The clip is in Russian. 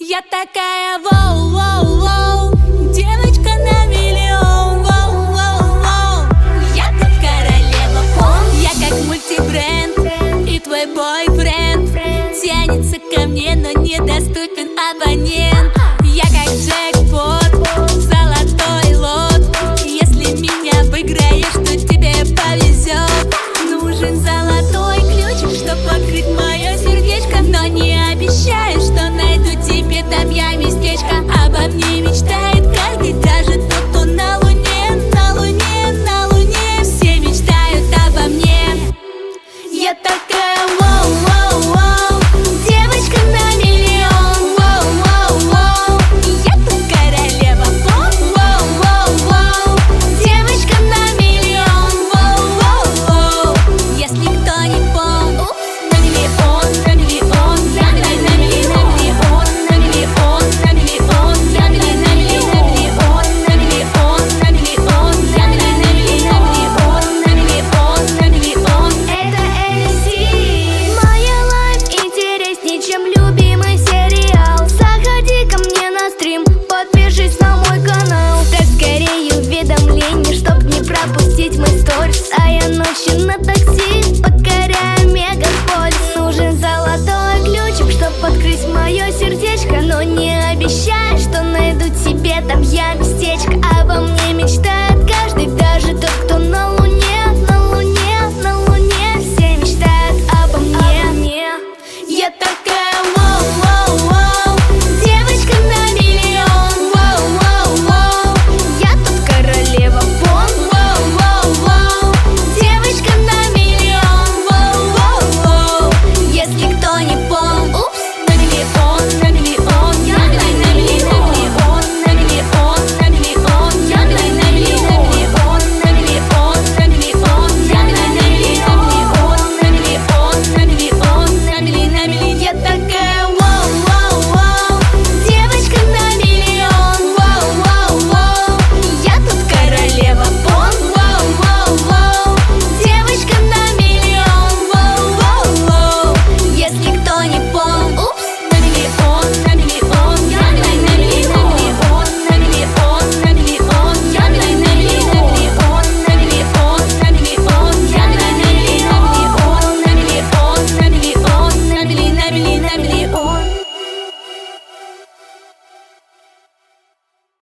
Я такая воу-воу-воу, девочка на миллион, воу-воу-воу. Я тут королева поп, я как мультибренд, и твой бойфренд тянется ко мне, но недоступен абонент. Я как джекпот, золотой лот. Если меня обыграешь, то тебе повезет. Нужен золотой ключик, чтоб открыть мое сердечко, но не обещаю, что найду тебе там я местечко. Обо мне мечтает каждый, даже тот, кто на луне, на луне, на луне. Все мечтают обо мне. Я такая воу-воу-воу, девочка на миллион, воу-воу-воу. Я тут королева поп, воу-воу-воу, девочка на миллион, воу-воу-воу. Если кто не понял, на миллион, на миллион, на миллион, на миллион, на миллион, на миллион, на миллион, на миллион, на миллион, на миллион, на миллион, на миллион, на миллион. Это LC. Моя лайф интереснее, чем любимый сериал. Заходи ко мне на стрим, подпишись на мой канал. Так скорее уведомления, чтоб не пропустить мой сторис. А я ночью на такси покоряю мегаполис. Нужен золотой ключик, чтоб открыть мое сердечко, но не обещаю, что найду тебе там я местечко.